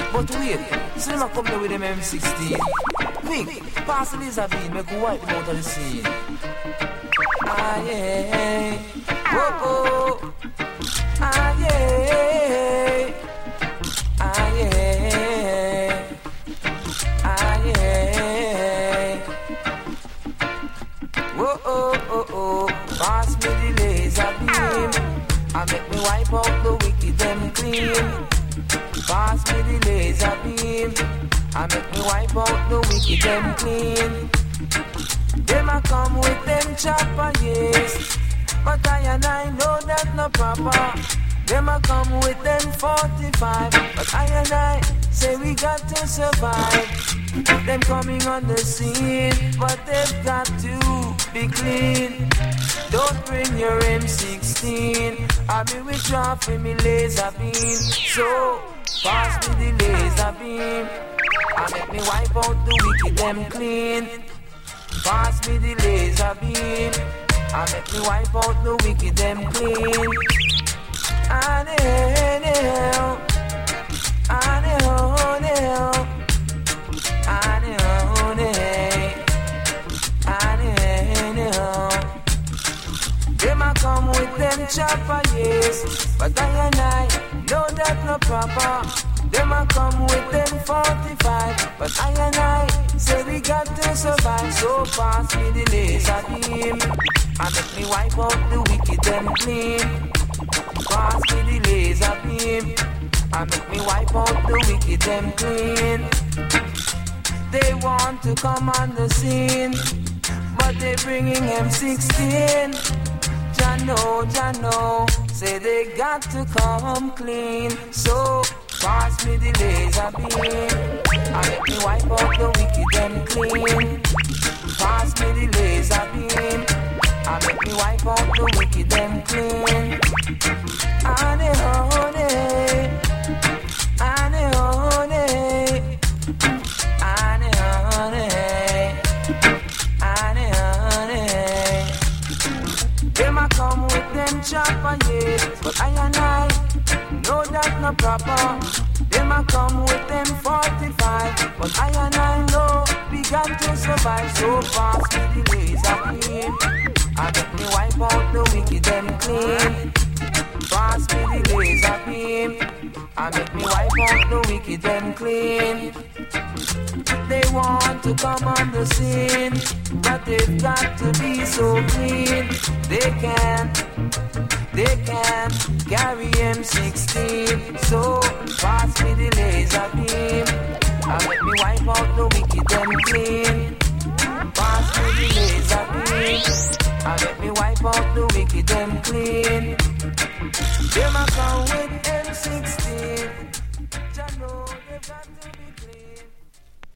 But wait, see them a come there with them M16. Quick, pass the laser beam, make we wipe them out of the scene. Ah yeah, whoa oh, ah yeah, ah yeah, ah yeah. Whoa oh oh oh, pass me the laser beam, and make me wipe out the wicked them clean. Pass me the laser beam, and make me wipe out the wicked them clean. Them a come with them chopper, yes, but I know that no proper. Them a come with them 45, but I say we got to survive. Them coming on the scene, but they've got to be clean. Don't bring your M16, I be withdraw for me laser beam. So pass me the laser beam, and make me wipe out the wicked them clean. Pass me the laser beam, and make me wipe out the wicked them clean. And hell, and hell, them a come with them chopper, yes, but I know that no proper. Them a come with them 45, but I say we got to survive. So pass me the laser beam, and make me wipe out the wicked them clean. Pass me the laser beam, and make me wipe out the wicked them clean. They want to come on the scene, but they bringing M16. Jano, say they got to come clean. So pass me the laser beam, and make me wipe out the wicked them clean. Pass me the laser beam, and make me wipe out the wicked them clean. Ane honey, ane honey, ane honey, ane honey. Them a come with them chopper, yes, but I know that no proper. Them a come with them 45, but I know we got to survive. So pass me the laser beam, and make me wipe out the wicked them clean. Pass me the laser beam, and make me wipe out the wicked them clean. They want to come on the scene, but they've got to be so clean. They can't carry M16. So pass me the laser beam, and make me wipe out the wicked them clean. Pass me the laser beam, and make me wipe out the wicked them clean. Them a come with